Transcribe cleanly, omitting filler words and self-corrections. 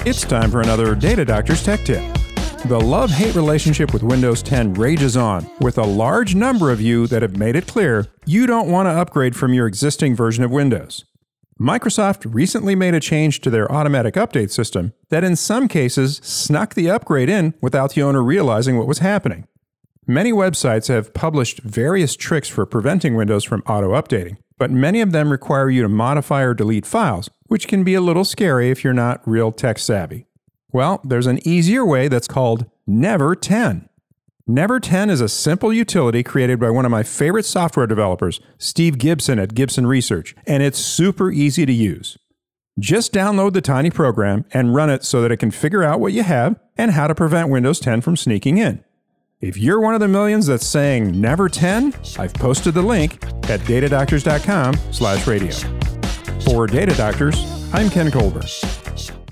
It's time for another Data Doctor's Tech Tip. The love-hate relationship with Windows 10 rages on, with a large number of you that have made it clear you don't want to upgrade from your existing version of Windows. Microsoft recently made a change to their automatic update system that in some cases snuck the upgrade in without the owner realizing what was happening. Many websites have published various tricks for preventing Windows from auto-updating, but many of them require you to modify or delete files, which can be a little scary if you're not real tech savvy. Well, there's an easier way that's called Never 10. Never 10 is a simple utility created by one of my favorite software developers, Steve Gibson at Gibson Research, and it's super easy to use. Just download the tiny program and run it so that it can figure out what you have and how to prevent Windows 10 from sneaking in. If you're one of the millions that's saying Never 10, I've posted the link at datadoctors.com/radio. For Data Doctors, I'm Ken Colburn.